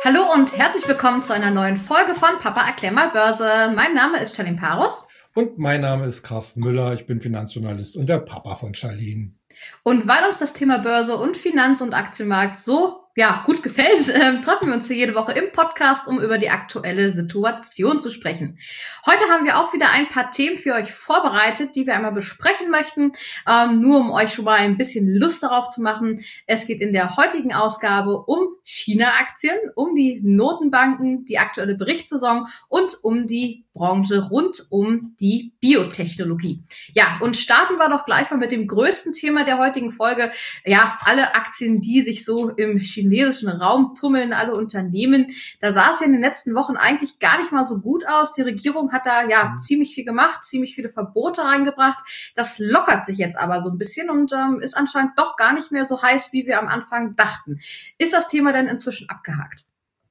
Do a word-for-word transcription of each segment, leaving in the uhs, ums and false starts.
Hallo und herzlich willkommen zu einer neuen Folge von Papa erklär mal Börse. Mein Name ist Charlene Parus. Und mein Name ist Carsten Müller. Ich bin Finanzjournalist und der Papa von Charlene. Und weil uns das Thema Börse und Finanz- und Aktienmarkt so ja, gut gefällt, äh, treffen wir uns hier jede Woche im Podcast, um über die aktuelle Situation zu sprechen. Heute haben wir auch wieder ein paar Themen für euch vorbereitet, die wir einmal besprechen möchten, ähm, nur um euch schon mal ein bisschen Lust darauf zu machen. Es geht in der heutigen Ausgabe um China-Aktien, um die Notenbanken, die aktuelle Berichtssaison und um die Branche rund um die Biotechnologie. Ja, und starten wir doch gleich mal mit dem größten Thema der heutigen Folge. Ja, alle Aktien, die sich so im chinesischen Raum tummeln, alle Unternehmen. Da sah es ja in den letzten Wochen eigentlich gar nicht mal so gut aus. Die Regierung hat da ja mhm. ziemlich viel gemacht, ziemlich viele Verbote reingebracht. Das lockert sich jetzt aber so ein bisschen und ähm, ist anscheinend doch gar nicht mehr so heiß, wie wir am Anfang dachten. Ist das Thema denn inzwischen abgehakt?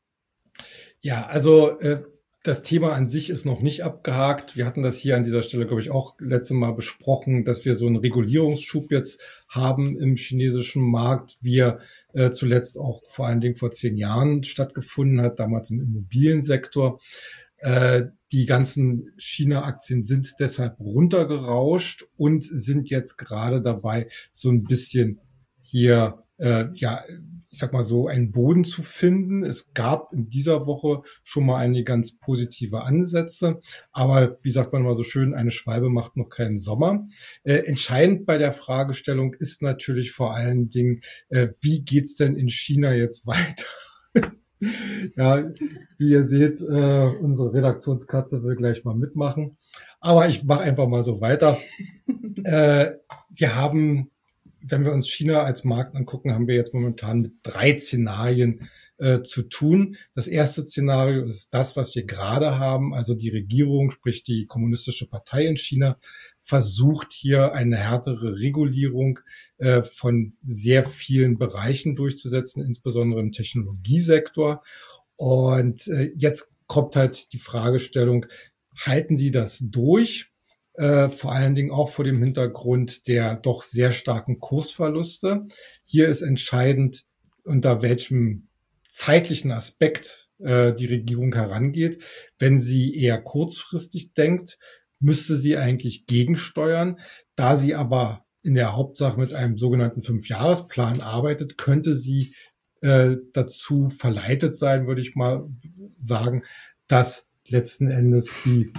Ja, also äh das Thema an sich ist noch nicht abgehakt. Wir hatten das hier an dieser Stelle, glaube ich, auch letztes Mal besprochen, dass wir so einen Regulierungsschub jetzt haben im chinesischen Markt, wie er äh, zuletzt auch vor allen Dingen vor zehn Jahren stattgefunden hat, damals im Immobiliensektor. Äh, die ganzen China-Aktien sind deshalb runtergerauscht und sind jetzt gerade dabei, so ein bisschen hier, äh, ja, ich sag mal so, einen Boden zu finden. Es gab in dieser Woche schon mal einige ganz positive Ansätze. Aber wie sagt man mal so schön, eine Schwalbe macht noch keinen Sommer. Äh, entscheidend bei der Fragestellung ist natürlich vor allen Dingen, äh, wie geht's denn in China jetzt weiter? Ja, wie ihr seht, äh, unsere Redaktionskatze will gleich mal mitmachen. Aber ich mache einfach mal so weiter. äh, wir haben Wenn wir uns China als Markt angucken, haben wir jetzt momentan mit drei Szenarien äh, zu tun. Das erste Szenario ist das, was wir gerade haben. Also die Regierung, sprich die Kommunistische Partei in China, versucht hier eine härtere Regulierung äh, von sehr vielen Bereichen durchzusetzen, insbesondere im Technologiesektor. Und äh, jetzt kommt halt die Fragestellung, halten Sie das durch? Äh, vor allen Dingen auch vor dem Hintergrund der doch sehr starken Kursverluste. Hier ist entscheidend, unter welchem zeitlichen Aspekt äh, die Regierung herangeht. Wenn sie eher kurzfristig denkt, müsste sie eigentlich gegensteuern. Da sie aber in der Hauptsache mit einem sogenannten Fünfjahresplan arbeitet, könnte sie äh, dazu verleitet sein, würde ich mal sagen, dass letzten Endes die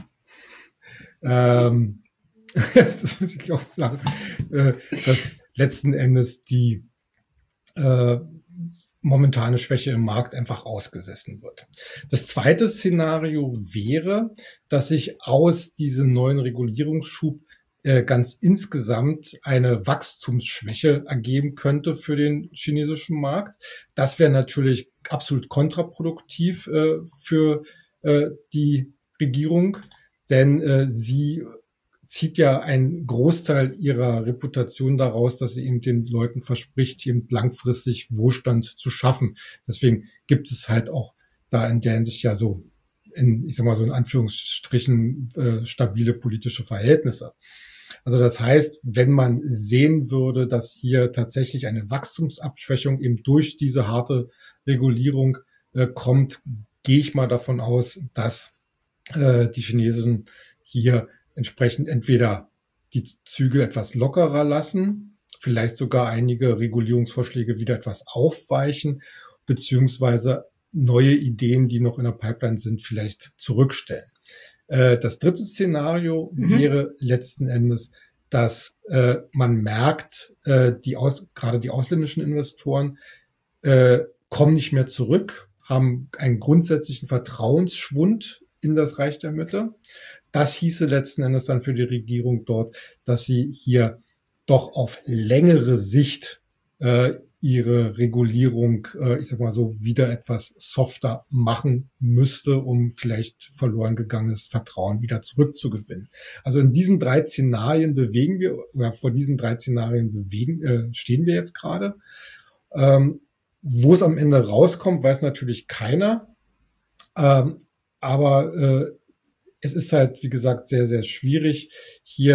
Ähm, das muss ich auch lachen, äh, dass letzten Endes die äh, momentane Schwäche im Markt einfach ausgesessen wird. Das zweite Szenario wäre, dass sich aus diesem neuen Regulierungsschub äh, ganz insgesamt eine Wachstumsschwäche ergeben könnte für den chinesischen Markt. Das wäre natürlich absolut kontraproduktiv äh, für äh, die Regierung, denn äh, sie zieht ja einen Großteil ihrer Reputation daraus, dass sie eben den Leuten verspricht, eben langfristig Wohlstand zu schaffen. Deswegen gibt es halt auch da in der Hinsicht ja so, in, ich sag mal so in Anführungsstrichen, äh, stabile politische Verhältnisse. Also das heißt, wenn man sehen würde, dass hier tatsächlich eine Wachstumsabschwächung eben durch diese harte Regulierung äh, kommt, gehe ich mal davon aus, dass äh, die Chinesen hier entsprechend entweder die Zügel etwas lockerer lassen, vielleicht sogar einige Regulierungsvorschläge wieder etwas aufweichen, beziehungsweise neue Ideen, die noch in der Pipeline sind, vielleicht zurückstellen. Äh, das dritte Szenario mhm. wäre letzten Endes, dass äh, man merkt, äh, die aus, gerade die ausländischen Investoren äh, kommen nicht mehr zurück, haben einen grundsätzlichen Vertrauensschwund in das Reich der Mitte. Das hieße letzten Endes dann für die Regierung dort, dass sie hier doch auf längere Sicht äh, ihre Regulierung, äh, ich sag mal so, wieder etwas softer machen müsste, um vielleicht verloren gegangenes Vertrauen wieder zurückzugewinnen. Also in diesen drei Szenarien bewegen wir, oder vor diesen drei Szenarien bewegen, äh, stehen wir jetzt gerade. Ähm, wo es am Ende rauskommt, weiß natürlich keiner. Ähm, aber äh, es ist halt, wie gesagt, sehr, sehr schwierig, hier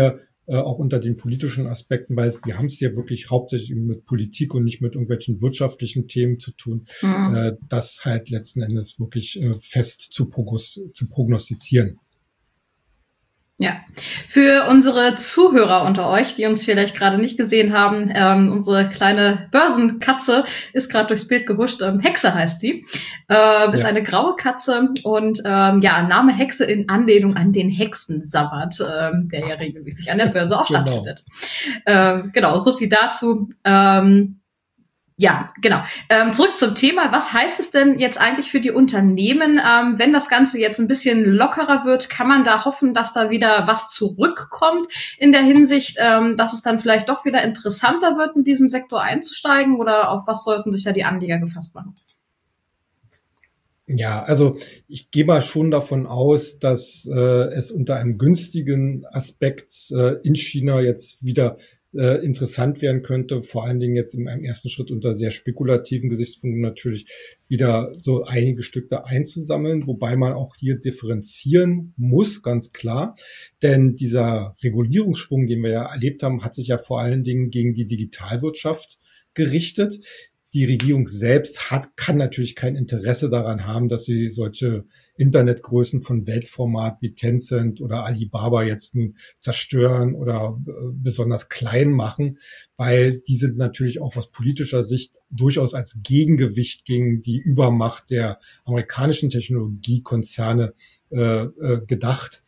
äh, auch unter den politischen Aspekten, weil wir haben es hier wirklich hauptsächlich mit Politik und nicht mit irgendwelchen wirtschaftlichen Themen zu tun, mhm. äh, das halt letzten Endes wirklich äh, fest zu, prognos- zu prognostizieren. Ja, für unsere Zuhörer unter euch, die uns vielleicht gerade nicht gesehen haben, ähm, unsere kleine Börsenkatze ist gerade durchs Bild gehuscht. Ähm, Hexe heißt sie, äh, ist ja. eine graue Katze und ähm, ja, Name Hexe in Anlehnung an den Hexensabbat, ähm, der ja regelmäßig an der Börse auch genau. stattfindet. Ähm, genau, so viel dazu. Ähm, Ja, genau. Ähm, zurück zum Thema. Was heißt es denn jetzt eigentlich für die Unternehmen, ähm, wenn das Ganze jetzt ein bisschen lockerer wird? Kann man da hoffen, dass da wieder was zurückkommt in der Hinsicht, ähm, dass es dann vielleicht doch wieder interessanter wird, in diesem Sektor einzusteigen? Oder auf was sollten sich da die Anleger gefasst machen? Ja, also ich gehe mal schon davon aus, dass äh, es unter einem günstigen Aspekt äh, in China jetzt wieder äh, interessant werden könnte, vor allen Dingen jetzt in einem ersten Schritt unter sehr spekulativen Gesichtspunkten natürlich wieder so einige Stück da einzusammeln, wobei man auch hier differenzieren muss, ganz klar, denn dieser Regulierungsschwung, den wir ja erlebt haben, hat sich ja vor allen Dingen gegen die Digitalwirtschaft gerichtet. Die Regierung selbst hat, kann natürlich kein Interesse daran haben, dass sie solche Internetgrößen von Weltformat wie Tencent oder Alibaba jetzt nun zerstören oder äh, besonders klein machen, weil die sind natürlich auch aus politischer Sicht durchaus als Gegengewicht gegen die Übermacht der amerikanischen Technologiekonzerne äh, äh, gedacht.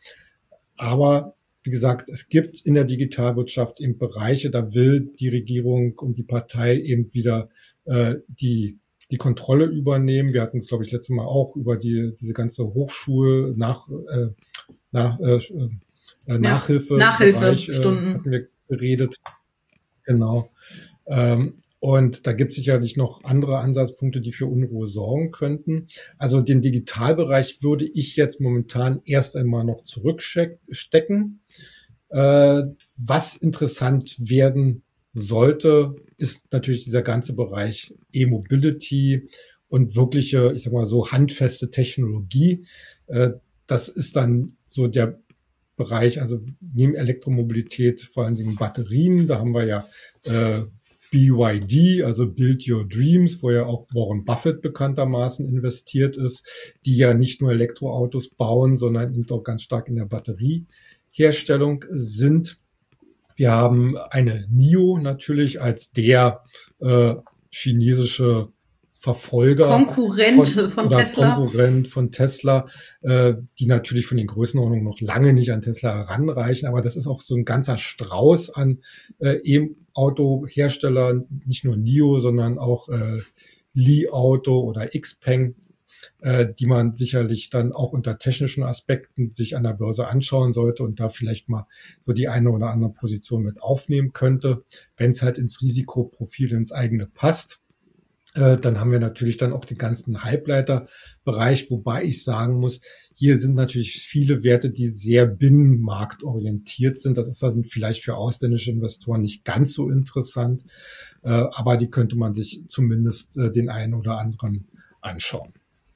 Aber wie gesagt, es gibt in der Digitalwirtschaft eben Bereiche, da will die Regierung und die Partei eben wieder äh, die die Kontrolle übernehmen. Wir hatten es, glaube ich, letztes Mal auch über die diese ganze Hochschul nach äh, nach äh, äh, Nachhilfe Nachhilfestunden äh, hatten wir geredet. Genau. Ähm, Und da gibt es sicherlich noch andere Ansatzpunkte, die für Unruhe sorgen könnten. Also den Digitalbereich würde ich jetzt momentan erst einmal noch zurückstecken. Äh, was interessant werden sollte, ist natürlich dieser ganze Bereich E-Mobility und wirkliche, ich sag mal so, handfeste Technologie. Äh, das ist dann so der Bereich, also neben Elektromobilität vor allen Dingen Batterien. Da haben wir ja äh, B Y D, also Build Your Dreams, wo ja auch Warren Buffett bekanntermaßen investiert ist, die ja nicht nur Elektroautos bauen, sondern eben auch ganz stark in der Batterieherstellung sind. Wir haben eine N I O natürlich als der äh, chinesische Verfolger Konkurrent von, von oder Tesla. Konkurrent von Tesla, äh, die natürlich von den Größenordnungen noch lange nicht an Tesla heranreichen, aber das ist auch so ein ganzer Strauß an äh, E-Auto-Herstellern, nicht nur N I O, sondern auch äh, Li Auto oder Xpeng, äh, die man sicherlich dann auch unter technischen Aspekten sich an der Börse anschauen sollte und da vielleicht mal so die eine oder andere Position mit aufnehmen könnte, wenn es halt ins Risikoprofil ins eigene passt. Dann haben wir natürlich dann auch den ganzen Halbleiterbereich, wobei ich sagen muss, hier sind natürlich viele Werte, die sehr binnenmarktorientiert sind. Das ist dann vielleicht für ausländische Investoren nicht ganz so interessant, aber die könnte man sich zumindest den einen oder anderen anschauen.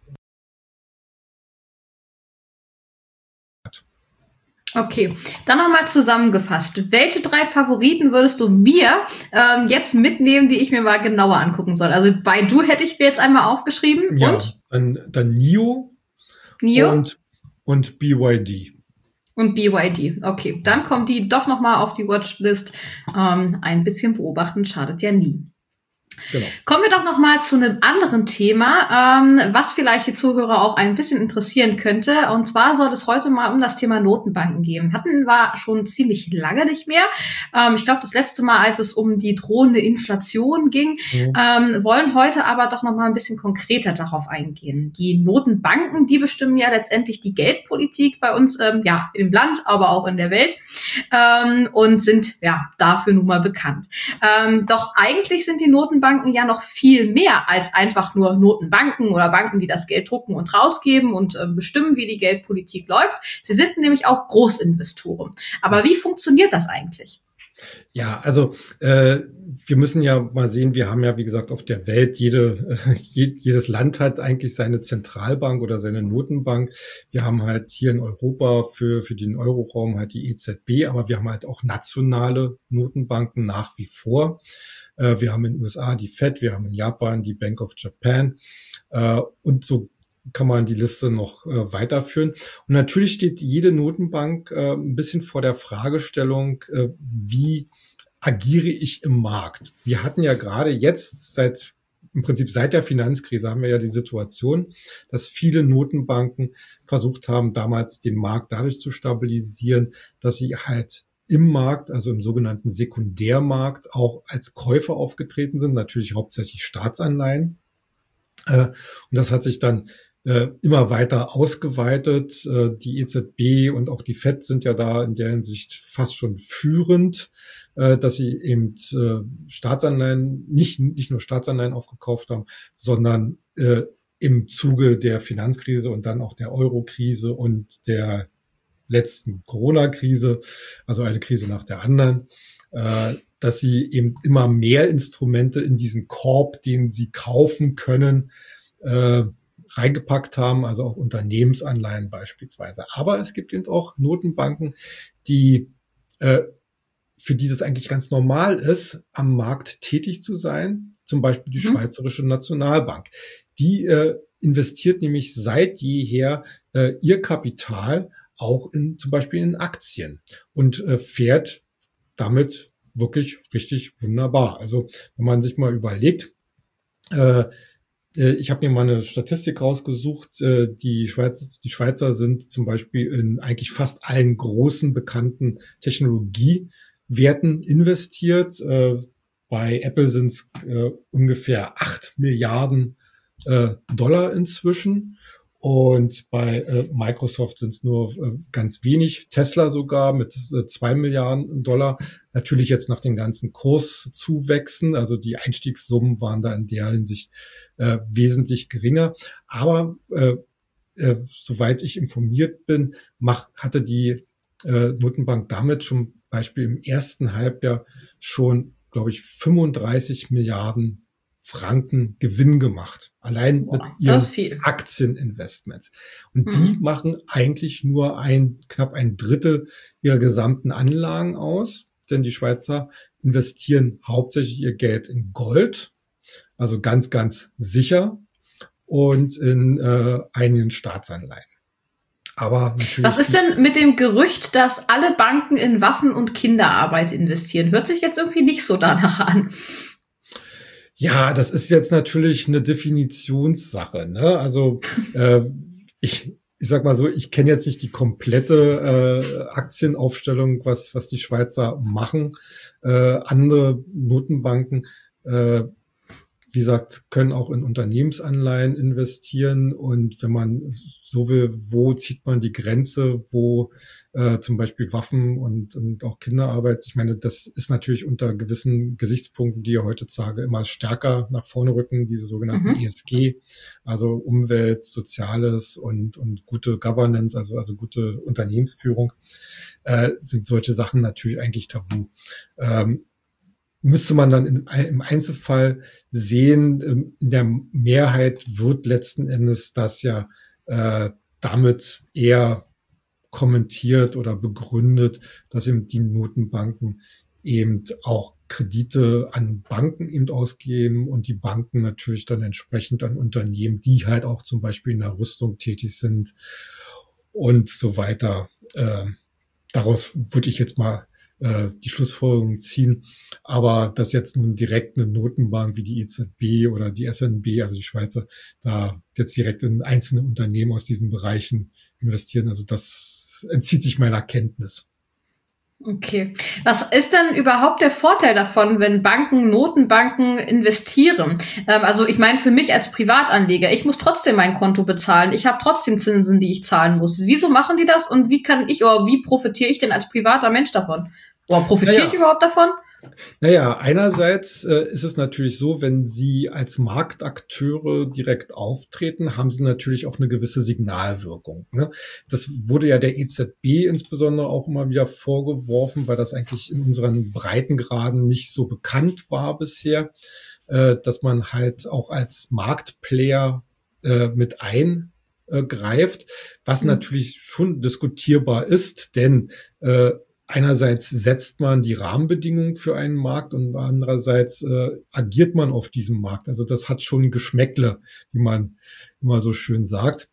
Okay, dann nochmal zusammengefasst. Welche drei Favoriten würdest du mir ähm, jetzt mitnehmen, die ich mir mal genauer angucken soll? Also Baidu hätte ich mir jetzt einmal aufgeschrieben. Ja, und? Dann, dann N I O, N I O? Und, und B Y D. Und B Y D. Okay, dann kommt die doch nochmal auf die Watchlist. Ähm, ein bisschen beobachten schadet ja nie. Genau. Kommen wir doch noch mal zu einem anderen Thema, ähm, was vielleicht die Zuhörer auch ein bisschen interessieren könnte. Und zwar soll es heute mal um das Thema Notenbanken gehen. Hatten wir schon ziemlich lange nicht mehr. Ähm, ich glaube, das letzte Mal, als es um die drohende Inflation ging, mhm. ähm, wollen heute aber doch noch mal ein bisschen konkreter darauf eingehen. Die Notenbanken, die bestimmen ja letztendlich die Geldpolitik bei uns, ähm, ja, im Land, aber auch in der Welt, ähm, und sind ja dafür nun mal bekannt. Ähm, doch eigentlich sind die Notenbanken Banken ja noch viel mehr als einfach nur Notenbanken oder Banken, die das Geld drucken und rausgeben und äh, bestimmen, wie die Geldpolitik läuft. Sie sind nämlich auch Großinvestoren. Aber wie funktioniert das eigentlich? Ja, also äh, wir müssen ja mal sehen, wir haben ja, wie gesagt, auf der Welt, jede, äh, jedes Land hat eigentlich seine Zentralbank oder seine Notenbank. Wir haben halt hier in Europa für, für den Euroraum halt die E Z B, aber wir haben halt auch nationale Notenbanken nach wie vor. Äh, wir haben in den U S A die Fed, wir haben in Japan die Bank of Japan äh, und so kann man die Liste noch äh, weiterführen. Und natürlich steht jede Notenbank äh, ein bisschen vor der Fragestellung, äh, wie agiere ich im Markt? Wir hatten ja gerade jetzt seit, im Prinzip seit der Finanzkrise haben wir ja die Situation, dass viele Notenbanken versucht haben, damals den Markt dadurch zu stabilisieren, dass sie halt im Markt, also im sogenannten Sekundärmarkt, auch als Käufer aufgetreten sind, natürlich hauptsächlich Staatsanleihen. Äh, und das hat sich dann äh, immer weiter ausgeweitet. Äh, die E Z B und auch die Fed sind ja da in der Hinsicht fast schon führend, äh, dass sie eben äh, Staatsanleihen, nicht, nicht nur Staatsanleihen aufgekauft haben, sondern äh, im Zuge der Finanzkrise und dann auch der Euro-Krise und der letzten Corona-Krise, also eine Krise nach der anderen, äh, dass sie eben immer mehr Instrumente in diesen Korb, den sie kaufen können, äh, reingepackt haben, also auch Unternehmensanleihen beispielsweise. Aber es gibt eben auch Notenbanken, die äh, für die es eigentlich ganz normal ist, am Markt tätig zu sein, zum Beispiel die mhm. Schweizerische Nationalbank. Die äh, investiert nämlich seit jeher äh, ihr Kapital auch in zum Beispiel in Aktien und äh, fährt damit wirklich richtig wunderbar. Also wenn man sich mal überlegt, äh, ich habe mir mal eine Statistik rausgesucht. Die Schweizer, die Schweizer sind zum Beispiel in eigentlich fast allen großen bekannten Technologiewerten investiert. Bei Apple sind es ungefähr acht Milliarden Dollar inzwischen. Und bei äh, Microsoft sind es nur äh, ganz wenig, Tesla sogar mit äh, zwei Milliarden Dollar. Natürlich jetzt nach den ganzen Kurszuwächsen, also die Einstiegssummen waren da in der Hinsicht äh, wesentlich geringer. Aber äh, äh, soweit ich informiert bin, macht, hatte die äh, Notenbank damit zum Beispiel im ersten Halbjahr schon, glaube ich, fünfunddreißig Milliarden Franken Gewinn gemacht. Allein Boah, mit ihren Aktieninvestments. Und mhm. die machen eigentlich nur ein, knapp ein Drittel ihrer gesamten Anlagen aus, denn die Schweizer investieren hauptsächlich ihr Geld in Gold, also ganz, ganz sicher, und in äh, einigen Staatsanleihen. Aber natürlich. Was ist denn mit dem Gerücht, dass alle Banken in Waffen- und Kinderarbeit investieren? Hört sich jetzt irgendwie nicht so danach an. Ja, das ist jetzt natürlich eine Definitionssache, ne? Also äh, ich, ich sag mal so, ich kenne jetzt nicht die komplette äh, Aktienaufstellung, was was die Schweizer machen. Äh, andere Notenbanken, äh, wie gesagt, können auch in Unternehmensanleihen investieren. Und wenn man so will, wo zieht man die Grenze, wo äh, zum Beispiel Waffen und, und auch Kinderarbeit, ich meine, das ist natürlich unter gewissen Gesichtspunkten, die ja heutzutage immer stärker nach vorne rücken, diese sogenannten mhm. E S G, also Umwelt, Soziales und, und gute Governance, also, also gute Unternehmensführung, äh, sind solche Sachen natürlich eigentlich tabu. Ähm, müsste man dann in, im Einzelfall sehen, in der Mehrheit wird letzten Endes das ja äh, damit eher kommentiert oder begründet, dass eben die Notenbanken eben auch Kredite an Banken eben ausgeben und die Banken natürlich dann entsprechend an Unternehmen, die halt auch zum Beispiel in der Rüstung tätig sind und so weiter. Äh, daraus würde ich jetzt mal die Schlussfolgerungen ziehen. Aber dass jetzt nun direkt eine Notenbank wie die E Z B oder die S N B, also die Schweizer, da jetzt direkt in einzelne Unternehmen aus diesen Bereichen investieren, also das entzieht sich meiner Kenntnis. Okay. Was ist denn überhaupt der Vorteil davon, wenn Banken, Notenbanken investieren? Ähm, also ich meine, für mich als Privatanleger, ich muss trotzdem mein Konto bezahlen. Ich habe trotzdem Zinsen, die ich zahlen muss. Wieso machen die das und wie kann ich oder wie profitiere ich denn als privater Mensch davon? Oder profitiere ja, ja. ich überhaupt davon? Naja, einerseits äh, ist es natürlich so, wenn Sie als Marktakteure direkt auftreten, haben Sie natürlich auch eine gewisse Signalwirkung. Ne? Das wurde ja der E Z B insbesondere auch immer wieder vorgeworfen, weil das eigentlich in unseren Breitengraden nicht so bekannt war bisher, äh, dass man halt auch als Marktplayer äh, mit eingreift, was Mhm. natürlich schon diskutierbar ist, denn äh, einerseits setzt man die Rahmenbedingungen für einen Markt und andererseits äh, agiert man auf diesem Markt. Also das hat schon Geschmäckle, wie man immer so schön sagt.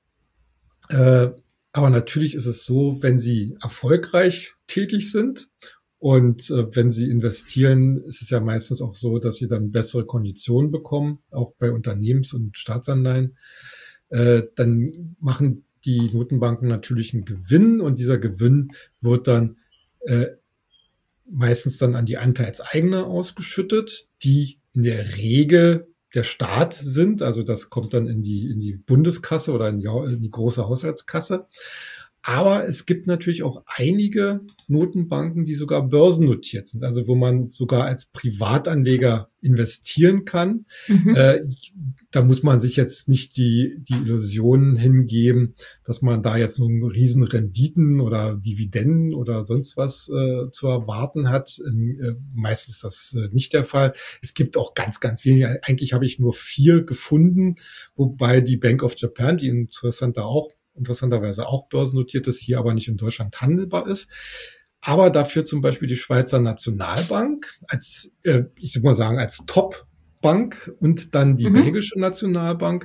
Äh, aber natürlich ist es so, wenn Sie erfolgreich tätig sind und äh, wenn Sie investieren, ist es ja meistens auch so, dass Sie dann bessere Konditionen bekommen, auch bei Unternehmens- und Staatsanleihen. Äh, dann machen die Notenbanken natürlich einen Gewinn und dieser Gewinn wird dann äh, meistens dann an die Anteilseigner ausgeschüttet, die in der Regel der Staat sind. Also das kommt dann in die, in die Bundeskasse oder in die, in die große Haushaltskasse. Aber es gibt natürlich auch einige Notenbanken, die sogar börsennotiert sind, also wo man sogar als Privatanleger investieren kann. Mhm. Äh, da muss man sich jetzt nicht die, die Illusionen hingeben, dass man da jetzt nur riesen Renditen oder Dividenden oder sonst was äh, zu erwarten hat. Äh, meistens ist das äh, nicht der Fall. Es gibt auch ganz, ganz wenige. Eigentlich habe ich nur vier gefunden, wobei die Bank of Japan, die interessanter auch interessanterweise auch börsennotiert ist, hier aber nicht in Deutschland handelbar ist. Aber dafür zum Beispiel die Schweizer Nationalbank als, äh, ich würde mal sagen, als Top-Bank und dann die Mhm. belgische Nationalbank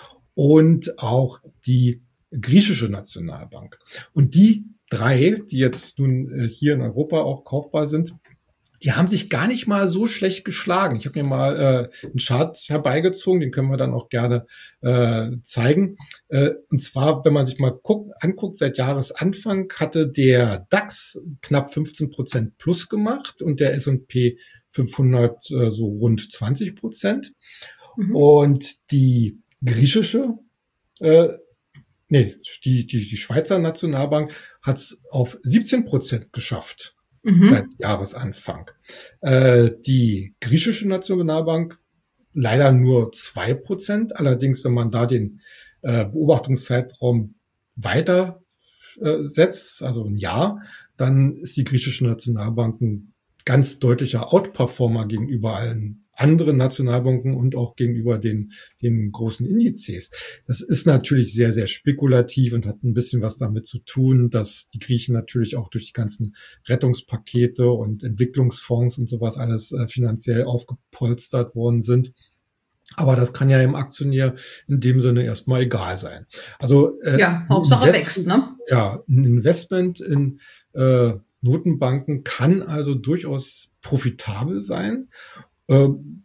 und auch die griechische Nationalbank. Und die drei, die jetzt nun äh, hier in Europa auch kaufbar sind, die haben sich gar nicht mal so schlecht geschlagen. Ich habe mir mal äh, einen Chart herbeigezogen, den können wir dann auch gerne äh, zeigen. Äh, und zwar, wenn man sich mal guckt, anguckt, seit Jahresanfang hatte der DAX knapp fünfzehn Prozent plus gemacht und der S und P fünfhundert äh, so rund zwanzig Prozent. Mhm. Und die griechische, äh, nee, die, die, die Schweizer Nationalbank hat es auf siebzehn Prozent geschafft. Mhm. Seit Jahresanfang. Äh, die griechische Nationalbank leider nur zwei Prozent. Allerdings, wenn man da den äh, Beobachtungszeitraum weiter äh, setzt, also ein Jahr, dann ist die griechische Nationalbank ein ganz deutlicher Outperformer gegenüber allen anderen Nationalbanken und auch gegenüber den, den großen Indizes. Das ist natürlich sehr, sehr spekulativ und hat ein bisschen was damit zu tun, dass die Griechen natürlich auch durch die ganzen Rettungspakete und Entwicklungsfonds und sowas alles äh, finanziell aufgepolstert worden sind. Aber das kann ja im Aktionär in dem Sinne erstmal egal sein. Also äh, ja, Hauptsache wächst, ne? Ja, ein Investment in äh, Notenbanken kann also durchaus profitabel sein. Ähm,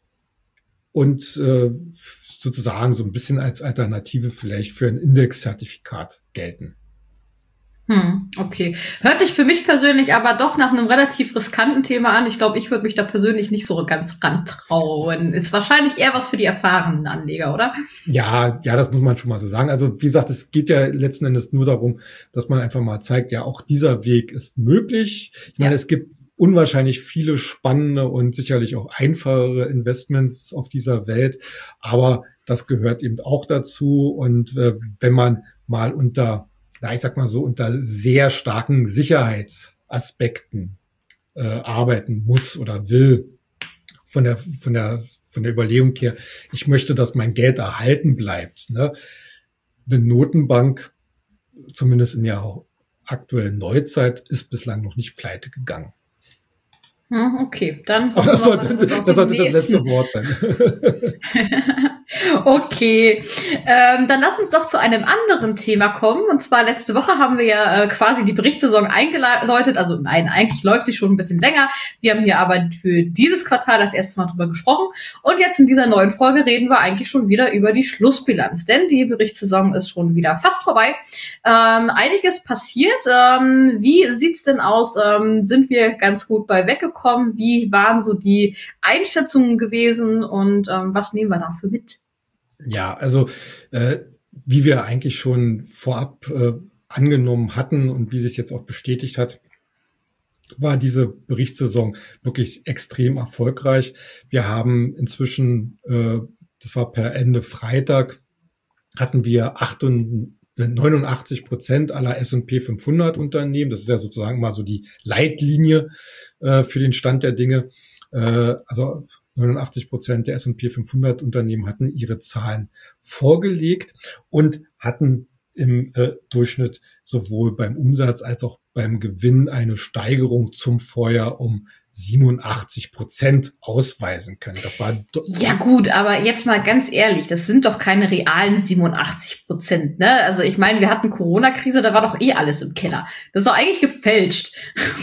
und äh, sozusagen so ein bisschen als Alternative vielleicht für ein Indexzertifikat gelten. Hm, okay. Hört sich für mich persönlich aber doch nach einem relativ riskanten Thema an. Ich glaube, ich würde mich da persönlich nicht so ganz rantrauen. Ist wahrscheinlich eher was für die erfahrenen Anleger, oder? Ja, ja, das muss man schon mal so sagen. Also wie gesagt, es geht ja letzten Endes nur darum, dass man einfach mal zeigt, ja, auch dieser Weg ist möglich. Ich meine, Ja. es gibt unwahrscheinlich viele spannende und sicherlich auch einfachere Investments auf dieser Welt, aber das gehört eben auch dazu. Und äh, wenn man mal unter, na, ich sag mal so, unter sehr starken Sicherheitsaspekten äh, arbeiten muss oder will, von der, von der, von der Überlegung her, ich möchte, dass mein Geld erhalten bleibt. Ne? Eine Notenbank, zumindest in der aktuellen Neuzeit, ist bislang noch nicht pleite gegangen. Hm, okay, dann Aber hoffen das wir mal, sollte, dass es auch das, die sollte das letzte nächsten Wort sein. Okay, ähm, dann lass uns doch zu einem anderen Thema kommen. Und zwar letzte Woche haben wir ja äh, quasi die Berichtssaison eingeläutet. Also nein, eigentlich läuft die schon ein bisschen länger. Wir haben hier aber für dieses Quartal das erste Mal drüber gesprochen. Und jetzt in dieser neuen Folge reden wir eigentlich schon wieder über die Schlussbilanz. Denn die Berichtssaison ist schon wieder fast vorbei. Ähm, einiges passiert. Ähm, wie sieht's denn aus? Ähm, sind wir ganz gut bei weggekommen? Wie waren so die Einschätzungen gewesen? Und ähm, was nehmen wir dafür mit? Ja, also äh, wie wir eigentlich schon vorab äh, angenommen hatten und wie sich jetzt auch bestätigt hat, war diese Berichtssaison wirklich extrem erfolgreich. Wir haben inzwischen, äh, das war per Ende Freitag, hatten wir neunundachtzig Prozent aller S und P fünfhundert Unternehmen. Das ist ja sozusagen mal so die Leitlinie äh, für den Stand der Dinge. Äh, also neunundachtzig Prozent der S und P fünfhundert Unternehmen hatten ihre Zahlen vorgelegt und hatten im äh, Durchschnitt sowohl beim Umsatz als auch beim Gewinn eine Steigerung zum Vorjahr um siebenundachtzig Prozent ausweisen können. Das war ja gut, aber jetzt mal ganz ehrlich, das sind doch keine realen siebenundachtzig Prozent, ne? Also ich meine, wir hatten Corona-Krise, da war doch eh alles im Keller. Das ist doch eigentlich gefälscht.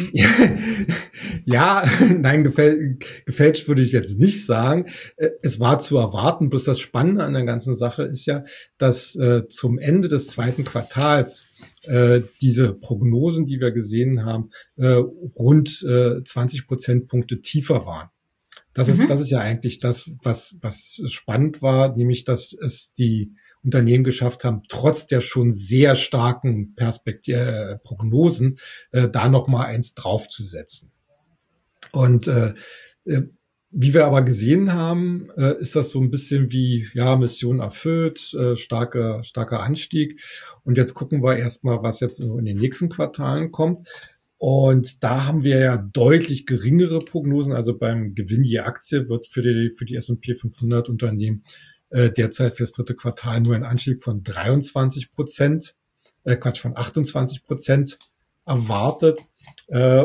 Ja, nein, gefäl- gefälscht würde ich jetzt nicht sagen. Es war zu erwarten, bloß das Spannende an der ganzen Sache ist ja, dass äh, zum Ende des zweiten Quartals äh, diese Prognosen, die wir gesehen haben, äh, rund äh, zwanzig Prozentpunkte tiefer waren. Das mhm. ist, das ist ja eigentlich das, was, was spannend war, nämlich, dass es die Unternehmen geschafft haben, trotz der schon sehr starken Perspekt- äh, Prognosen, äh, da noch mal eins draufzusetzen. Und äh, äh, wie wir aber gesehen haben, äh, ist das so ein bisschen wie, ja, Mission erfüllt, äh, starker, starker Anstieg. Und jetzt gucken wir erstmal, was jetzt in den nächsten Quartalen kommt. Und da haben wir ja deutlich geringere Prognosen. Also beim Gewinn je Aktie wird für die, für die S und P fünfhundert Unternehmen äh, derzeit fürs dritte Quartal nur ein Anstieg von dreiundzwanzig Prozent, äh, Quatsch, von achtundzwanzig Prozent erwartet. Äh,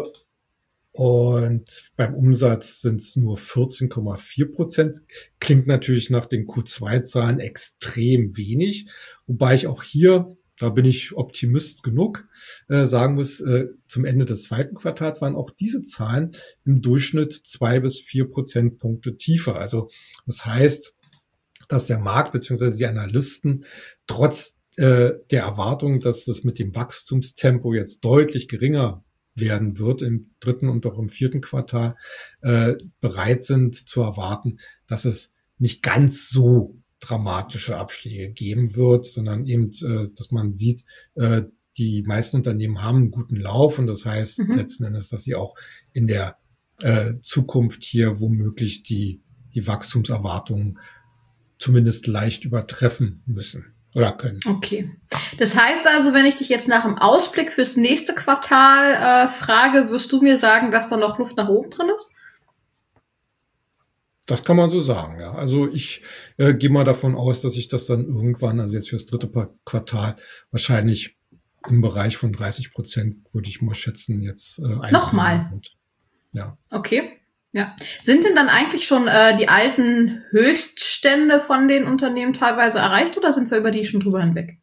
Und beim Umsatz sind es nur vierzehn Komma vier Prozent. Klingt natürlich nach den Q zwei Zahlen extrem wenig. Wobei ich auch hier, da bin ich Optimist genug, äh, sagen muss, äh, zum Ende des zweiten Quartals waren auch diese Zahlen im Durchschnitt zwei bis vier Prozentpunkte tiefer. Also das heißt, dass der Markt bzw. die Analysten trotz äh, der Erwartung, dass es mit dem Wachstumstempo jetzt deutlich geringer werden wird im dritten und auch im vierten Quartal, äh, bereit sind zu erwarten, dass es nicht ganz so dramatische Abschläge geben wird, sondern eben, äh, dass man sieht, äh, die meisten Unternehmen haben einen guten Lauf und das heißt mhm. letzten Endes, dass sie auch in der äh, Zukunft hier womöglich die, die Wachstumserwartungen zumindest leicht übertreffen müssen. Oder können. Okay. Das heißt also, wenn ich dich jetzt nach dem Ausblick fürs nächste Quartal äh, frage, wirst du mir sagen, dass da noch Luft nach oben drin ist? Das kann man so sagen, ja. Also ich äh, gehe mal davon aus, dass ich das dann irgendwann, also jetzt fürs dritte Quartal, wahrscheinlich im Bereich von dreißig Prozent, würde ich mal schätzen, jetzt äh, Nochmal? Und, ja. Okay. Ja. Sind denn dann eigentlich schon äh, die alten Höchststände von den Unternehmen teilweise erreicht oder sind wir über die schon drüber hinweg?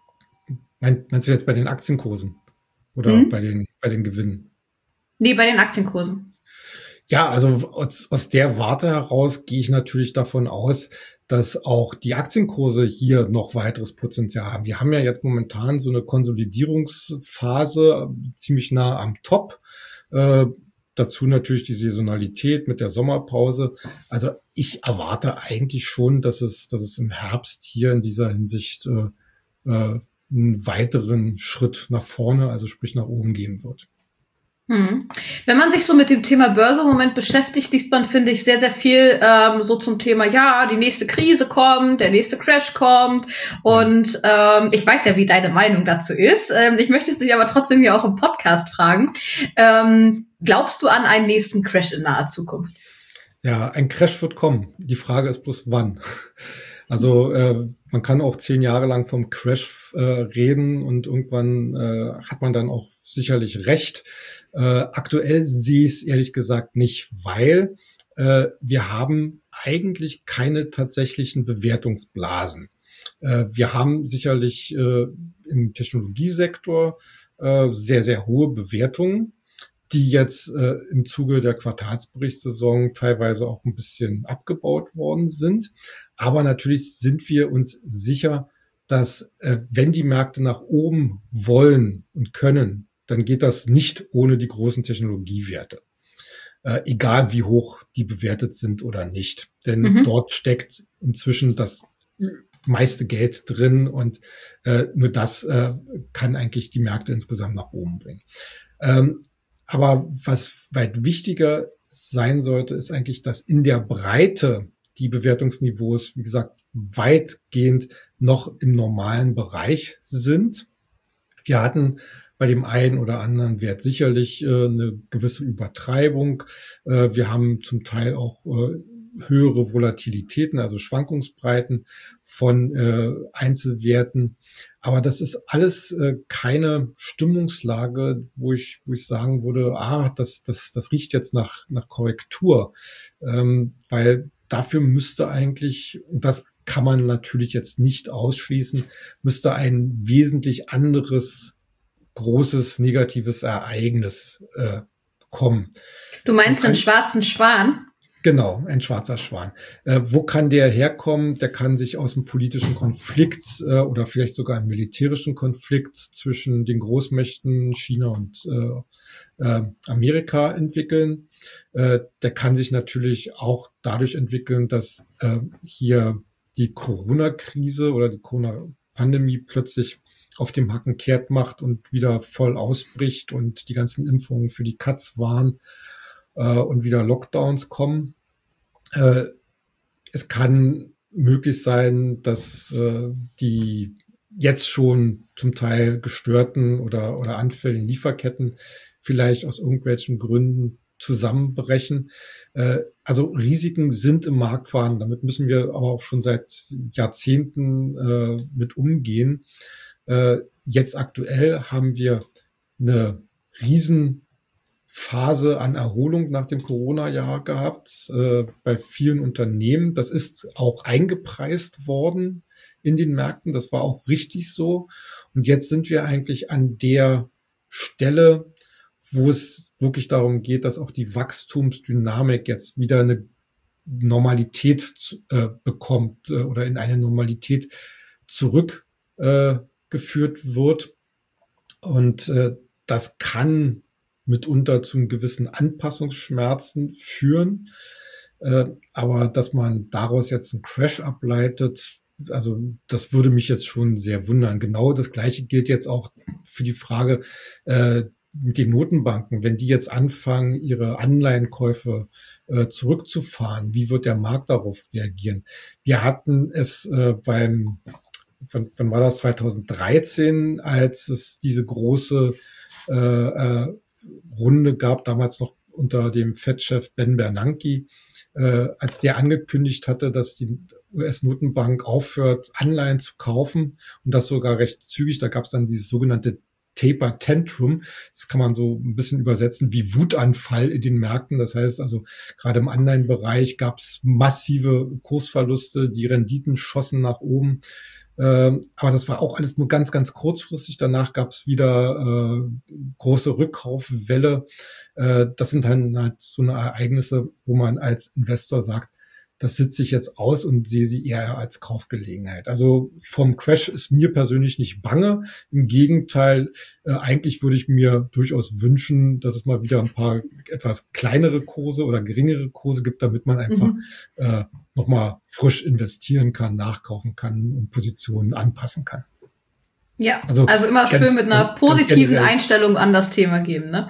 Mein, meinst du jetzt bei den Aktienkursen oder hm? bei den bei den Gewinnen? Nee, bei den Aktienkursen. Ja, also aus, aus der Warte heraus gehe ich natürlich davon aus, dass auch die Aktienkurse hier noch weiteres Potenzial haben. Wir haben ja jetzt momentan so eine Konsolidierungsphase ziemlich nah am Top. Äh, Dazu natürlich die Saisonalität mit der Sommerpause. Also ich erwarte eigentlich schon, dass es, dass es im Herbst hier in dieser Hinsicht äh, äh, einen weiteren Schritt nach vorne, also sprich nach oben geben wird. Hm. Wenn man sich so mit dem Thema Börse im Moment beschäftigt, liest man, finde ich, sehr, sehr viel ähm, so zum Thema, ja, die nächste Krise kommt, der nächste Crash kommt und ähm, ich weiß ja, wie deine Meinung dazu ist. Ähm, ich möchte es dich aber trotzdem hier auch im Podcast fragen. Ähm, glaubst du an einen nächsten Crash in naher Zukunft? Ja, ein Crash wird kommen. Die Frage ist bloß, wann. Also äh, man kann auch zehn Jahre lang vom Crash äh, reden und irgendwann äh, hat man dann auch sicherlich recht. Äh, aktuell sehe ich es ehrlich gesagt nicht, weil äh, wir haben eigentlich keine tatsächlichen Bewertungsblasen. Äh, wir haben sicherlich äh, im Technologiesektor äh, sehr, sehr hohe Bewertungen, die jetzt äh, im Zuge der Quartalsberichtssaison teilweise auch ein bisschen abgebaut worden sind. Aber natürlich sind wir uns sicher, dass äh, wenn die Märkte nach oben wollen und können, dann geht das nicht ohne die großen Technologiewerte. Äh, egal wie hoch die bewertet sind oder nicht. Denn mhm. dort steckt inzwischen das meiste Geld drin und äh, nur das äh, kann eigentlich die Märkte insgesamt nach oben bringen. Ähm, aber was weit wichtiger sein sollte, ist eigentlich, dass in der Breite die Bewertungsniveaus, wie gesagt, weitgehend noch im normalen Bereich sind. Wir hatten bei dem einen oder anderen Wert sicherlich äh, eine gewisse Übertreibung. Äh, wir haben zum Teil auch äh, höhere Volatilitäten, also Schwankungsbreiten von äh, Einzelwerten. Aber das ist alles äh, keine Stimmungslage, wo ich, wo ich sagen würde, ah, das, das, das riecht jetzt nach, nach Korrektur. Ähm, weil dafür müsste eigentlich, und das kann man natürlich jetzt nicht ausschließen, müsste ein wesentlich anderes großes negatives Ereignis äh, kommen. Du meinst den schwarzen Schwan? Genau, ein schwarzer Schwan. Äh, wo kann der herkommen? Der kann sich aus einem politischen Konflikt äh, oder vielleicht sogar einem militärischen Konflikt zwischen den Großmächten China und äh, äh, Amerika entwickeln. Äh, der kann sich natürlich auch dadurch entwickeln, dass äh, hier die Corona-Krise oder die Corona-Pandemie plötzlich auf dem Hacken kehrt macht und wieder voll ausbricht und die ganzen Impfungen für die Katz waren äh, und wieder Lockdowns kommen. Äh, es kann möglich sein, dass äh, die jetzt schon zum Teil gestörten oder, oder anfälligen Lieferketten vielleicht aus irgendwelchen Gründen zusammenbrechen. Äh, also Risiken sind im Markt vorhanden. Damit müssen wir aber auch schon seit Jahrzehnten äh, mit umgehen. Äh, jetzt aktuell haben wir eine Riesenphase an Erholung nach dem Corona-Jahr gehabt äh, bei vielen Unternehmen. Das ist auch eingepreist worden in den Märkten. Das war auch richtig so. Und jetzt sind wir eigentlich an der Stelle, wo es wirklich darum geht, dass auch die Wachstumsdynamik jetzt wieder eine Normalität äh, bekommt äh, oder in eine Normalität zurück äh, geführt wird. Und äh, das kann mitunter zu gewissen Anpassungsschmerzen führen. Äh, aber dass man daraus jetzt einen Crash ableitet, also das würde mich jetzt schon sehr wundern. Genau das Gleiche gilt jetzt auch für die Frage äh, mit den Notenbanken. Wenn die jetzt anfangen, ihre Anleihenkäufe äh, zurückzufahren, wie wird der Markt darauf reagieren? Wir hatten es äh, beim Wann, wann war das? zweitausenddreizehn, als es diese große äh, äh, Runde gab, damals noch unter dem Fed-Chef Ben Bernanke, äh, als der angekündigt hatte, dass die U S-Notenbank aufhört, Anleihen zu kaufen und das sogar recht zügig. Da gab es dann dieses sogenannte Taper Tantrum. Das kann man so ein bisschen übersetzen wie Wutanfall in den Märkten. Das heißt also, gerade im Anleihenbereich gab es massive Kursverluste, die Renditen schossen nach oben. Ähm, aber das war auch alles nur ganz, ganz kurzfristig. Danach gab es wieder äh, große Rückkaufwelle. Äh, das sind dann halt so eine Ereignisse, wo man als Investor sagt, das sitze ich jetzt aus und sehe sie eher als Kaufgelegenheit. Also vom Crash ist mir persönlich nicht bange. Im Gegenteil, äh, eigentlich würde ich mir durchaus wünschen, dass es mal wieder ein paar etwas kleinere Kurse oder geringere Kurse gibt, damit man einfach mhm. äh, nochmal frisch investieren kann, nachkaufen kann und Positionen anpassen kann. Ja, also, also immer ganz, schön mit einer positiven Einstellung an das Thema geben, ne?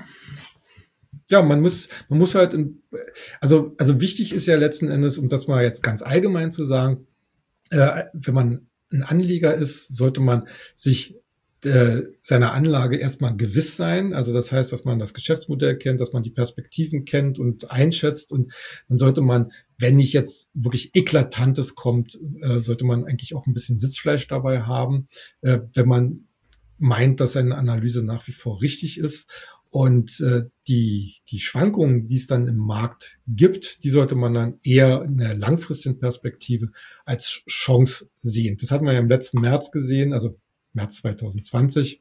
Ja, man muss, man muss halt, in, also, also wichtig ist ja letzten Endes, um das mal jetzt ganz allgemein zu sagen, äh, wenn man ein Anleger ist, sollte man sich äh, seiner Anlage erstmal gewiss sein. Also das heißt, dass man das Geschäftsmodell kennt, dass man die Perspektiven kennt und einschätzt. Und dann sollte man, wenn nicht jetzt wirklich Eklatantes kommt, äh, sollte man eigentlich auch ein bisschen Sitzfleisch dabei haben, äh, wenn man meint, dass seine Analyse nach wie vor richtig ist. Und äh, die, die Schwankungen, die es dann im Markt gibt, die sollte man dann eher in der langfristigen Perspektive als Chance sehen. Das hat man ja im letzten März gesehen, also März zwanzig zwanzig.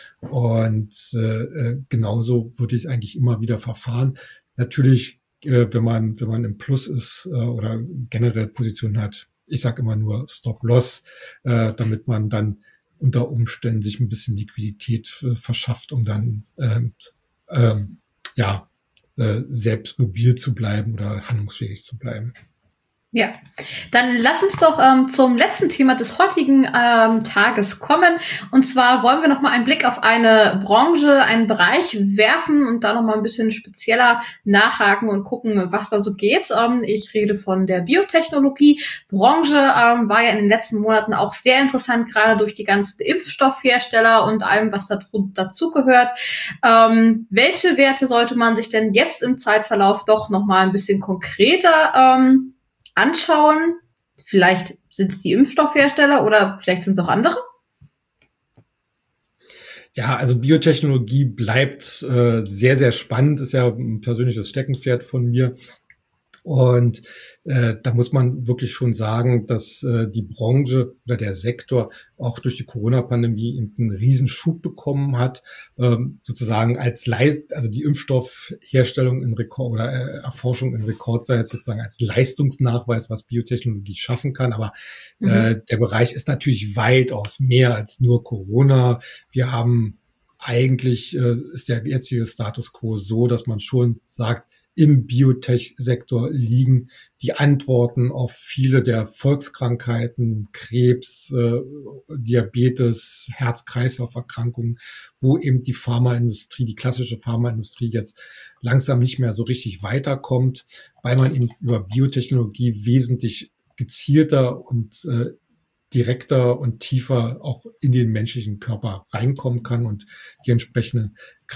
Und äh, genauso würde ich eigentlich immer wieder verfahren. Natürlich, äh, wenn man wenn man im Plus ist äh, oder generell Positionen hat, ich sage immer nur Stop-Loss, äh, damit man dann unter Umständen sich ein bisschen Liquidität äh, verschafft, um dann äh, ähm, ja äh, selbst mobil zu bleiben oder handlungsfähig zu bleiben. Ja, dann lass uns doch ähm, zum letzten Thema des heutigen ähm, Tages kommen. Und zwar wollen wir noch mal einen Blick auf eine Branche, einen Bereich werfen und da noch mal ein bisschen spezieller nachhaken und gucken, was da so geht. Ähm, ich rede von der Biotechnologie. Branche ähm, war ja in den letzten Monaten auch sehr interessant, gerade durch die ganzen Impfstoffhersteller und allem, was da dazugehört. Ähm, welche Werte sollte man sich denn jetzt im Zeitverlauf doch noch mal ein bisschen konkreter ähm, anschauen? Vielleicht sind es die Impfstoffhersteller oder vielleicht sind es auch andere? Ja, also Biotechnologie bleibt äh, sehr, sehr spannend, ist ja ein persönliches Steckenpferd von mir. Und äh, da muss man wirklich schon sagen, dass äh, die Branche oder der Sektor auch durch die Corona-Pandemie einen Riesenschub bekommen hat, ähm, sozusagen als Leist, also die Impfstoffherstellung in Rekord oder äh, Erforschung in Rekordzeit sozusagen als Leistungsnachweis, was Biotechnologie schaffen kann. Aber mhm. äh, der Bereich ist natürlich weitaus mehr als nur Corona. Wir haben eigentlich äh, ist der jetzige Status quo so, dass man schon sagt, im Biotech-Sektor liegen die Antworten auf viele der Volkskrankheiten, Krebs, äh, Diabetes, Herz-Kreislauf-Erkrankungen, wo eben die Pharmaindustrie, die klassische Pharmaindustrie jetzt langsam nicht mehr so richtig weiterkommt, weil man eben über Biotechnologie wesentlich gezielter und äh, direkter und tiefer auch in den menschlichen Körper reinkommen kann und die entsprechenden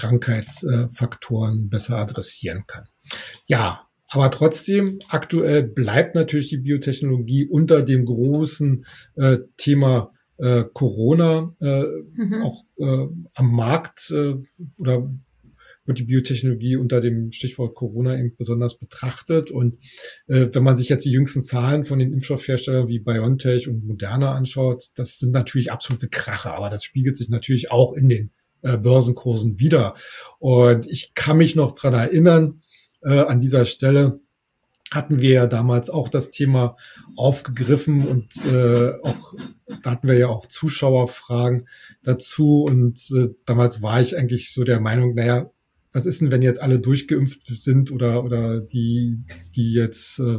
Krankheitsfaktoren besser adressieren kann. Ja, aber trotzdem, aktuell bleibt natürlich die Biotechnologie unter dem großen äh, Thema äh, Corona äh, mhm. auch äh, am Markt äh, oder wird die Biotechnologie unter dem Stichwort Corona eben besonders betrachtet. Und äh, wenn man sich jetzt die jüngsten Zahlen von den Impfstoffherstellern wie BioNTech und Moderna anschaut, das sind natürlich absolute Kracher, aber das spiegelt sich natürlich auch in den äh, Börsenkursen wider. Und ich kann mich noch dran erinnern, äh, an dieser Stelle hatten wir ja damals auch das Thema aufgegriffen und äh, auch da hatten wir ja auch Zuschauerfragen dazu. Und äh, damals war ich eigentlich so der Meinung, naja, was ist denn, wenn jetzt alle durchgeimpft sind oder oder die die jetzt äh,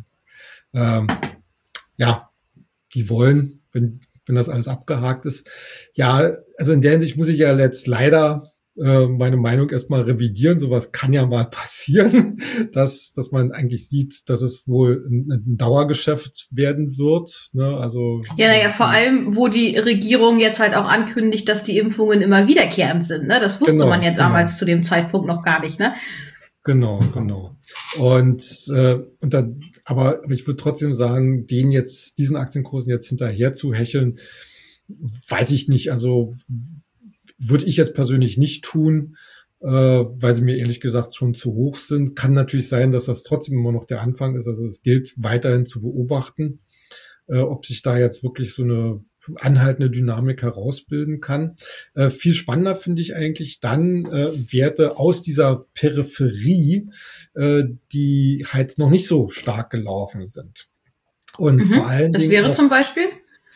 äh, ja die wollen, wenn wenn das alles abgehakt ist. Ja, also in der Hinsicht muss ich ja jetzt leider äh, meine Meinung erstmal revidieren. Sowas kann ja mal passieren, dass dass man eigentlich sieht, dass es wohl ein, ein Dauergeschäft werden wird. Ne? Also ja, naja, vor allem, wo die Regierung jetzt halt auch ankündigt, dass die Impfungen immer wiederkehrend sind. Ne? Das wusste genau, man ja damals genau. zu dem Zeitpunkt noch gar nicht. Ne? Genau, genau. Und äh, und dann, aber, aber ich würde trotzdem sagen, den jetzt diesen Aktienkursen jetzt hinterher zu hecheln, weiß ich nicht. Also würde ich jetzt persönlich nicht tun, äh, weil sie mir ehrlich gesagt schon zu hoch sind. Kann natürlich sein, dass das trotzdem immer noch der Anfang ist. Also es gilt weiterhin zu beobachten, äh, ob sich da jetzt wirklich so eine anhaltende Dynamik herausbilden kann. Äh, viel spannender finde ich eigentlich dann äh, Werte aus dieser Peripherie, äh, die halt noch nicht so stark gelaufen sind. Und mhm, vor allen das Dingen. Das wäre auch, zum Beispiel?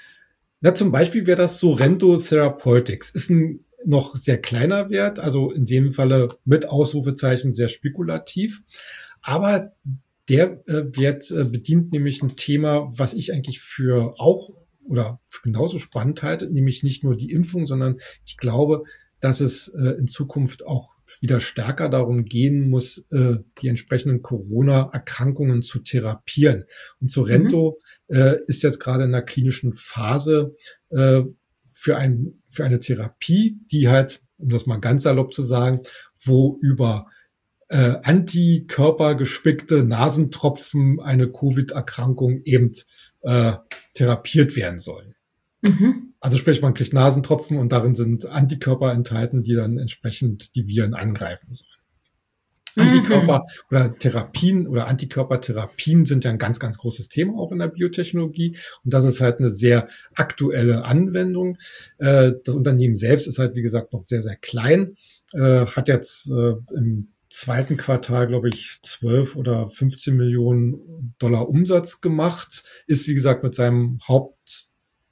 Na, zum Beispiel wäre das Sorrento Therapeutics. Ist ein noch sehr kleiner Wert, also in dem Falle mit Ausrufezeichen sehr spekulativ. Aber der äh, Wert äh, bedient nämlich ein Thema, was ich eigentlich für auch oder für genauso spannend halte, nämlich nicht nur die Impfung, sondern ich glaube, dass es äh, in Zukunft auch wieder stärker darum gehen muss, äh, die entsprechenden Corona-Erkrankungen zu therapieren. Und Sorrento mhm. äh, ist jetzt gerade in einer klinischen Phase äh, für, ein, für eine Therapie, die halt, um das mal ganz salopp zu sagen, wo über äh, antikörpergespickte Nasentropfen eine Covid-Erkrankung eben äh, therapiert werden sollen. Mhm. Also sprich, man kriegt Nasentropfen und darin sind Antikörper enthalten, die dann entsprechend die Viren angreifen sollen. Mhm. Antikörper oder Therapien oder Antikörpertherapien sind ja ein ganz, ganz großes Thema auch in der Biotechnologie. Und das ist halt eine sehr aktuelle Anwendung. Äh, das Unternehmen selbst ist halt, wie gesagt, noch sehr, sehr klein. Äh, hat jetzt äh, im zweiten Quartal, glaube ich, zwölf oder fünfzehn Millionen Dollar Umsatz gemacht. Ist, wie gesagt, mit seinem Haupt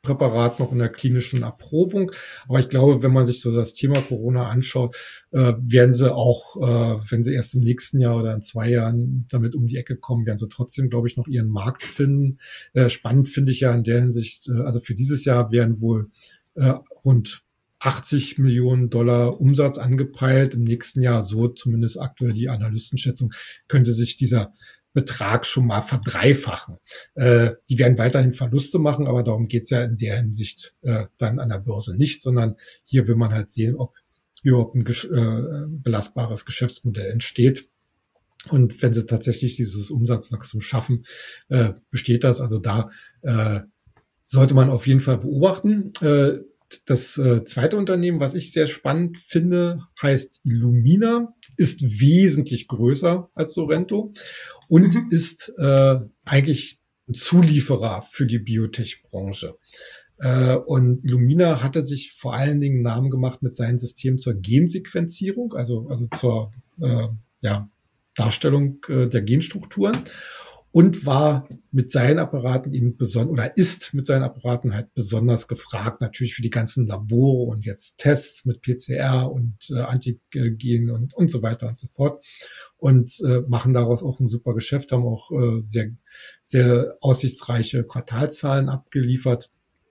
Präparat noch in der klinischen Erprobung. Aber ich glaube, wenn man sich so das Thema Corona anschaut, äh, werden sie auch, äh, wenn sie erst im nächsten Jahr oder in zwei Jahren damit um die Ecke kommen, werden sie trotzdem, glaube ich, noch ihren Markt finden. Äh, spannend finde ich ja in der Hinsicht, äh, also für dieses Jahr werden wohl äh, rund achtzig Millionen Dollar Umsatz angepeilt. Im nächsten Jahr, so zumindest aktuell die Analystenschätzung, könnte sich dieser Betrag schon mal verdreifachen. Äh, die werden weiterhin Verluste machen, aber darum geht's ja in der Hinsicht äh, dann an der Börse nicht, sondern hier will man halt sehen, ob überhaupt ein gesch- äh, belastbares Geschäftsmodell entsteht. Und wenn sie tatsächlich dieses Umsatzwachstum schaffen, äh, besteht das. Also da äh, sollte man auf jeden Fall beobachten. Äh, Das äh, zweite Unternehmen, was ich sehr spannend finde, heißt Illumina, ist wesentlich größer als Sorrento und mhm. ist äh, eigentlich ein Zulieferer für die Biotech-Branche. Äh, und Illumina hatte sich vor allen Dingen Namen gemacht mit seinem System zur Gensequenzierung, also, also zur äh, ja, Darstellung äh, der Genstrukturen. Und war mit seinen Apparaten eben besonders, oder ist mit seinen Apparaten halt besonders gefragt, natürlich für die ganzen Labore und jetzt Tests mit P C R und äh, Antigen und, und so weiter und so fort. Und äh, machen daraus auch ein super Geschäft, haben auch äh, sehr, sehr aussichtsreiche Quartalzahlen abgeliefert.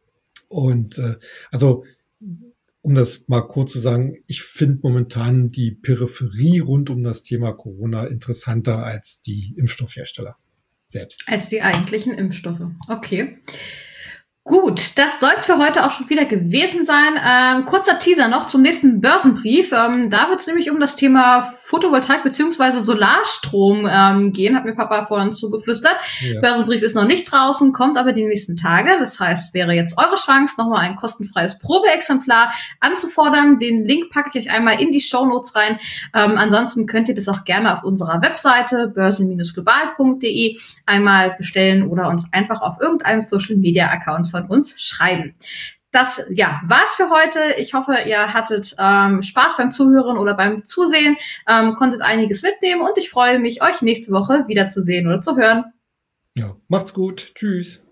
Und äh, also, um das mal kurz zu sagen, ich finde momentan die Peripherie rund um das Thema Corona interessanter als die Impfstoffhersteller selbst. Als die eigentlichen Impfstoffe. Okay. Gut, das soll es für heute auch schon wieder gewesen sein. Ähm, kurzer Teaser noch zum nächsten Börsenbrief. Ähm, da wird es nämlich um das Thema Photovoltaik bzw. Solarstrom ähm, gehen, hat mir Papa vorhin zugeflüstert. Ja. Börsenbrief ist noch nicht draußen, kommt aber die nächsten Tage. Das heißt, wäre jetzt eure Chance, nochmal ein kostenfreies Probeexemplar anzufordern. Den Link packe ich euch einmal in die Shownotes rein. Ähm, ansonsten könnt ihr das auch gerne auf unserer Webseite börsen Bindestrich global Punkt de einmal bestellen oder uns einfach auf irgendeinem Social-Media-Account von uns schreiben. Das, ja, war's für heute. Ich hoffe, ihr hattet ähm, Spaß beim Zuhören oder beim Zusehen, ähm, konntet einiges mitnehmen und ich freue mich, euch nächste Woche wiederzusehen oder zu hören. Ja, macht's gut. Tschüss.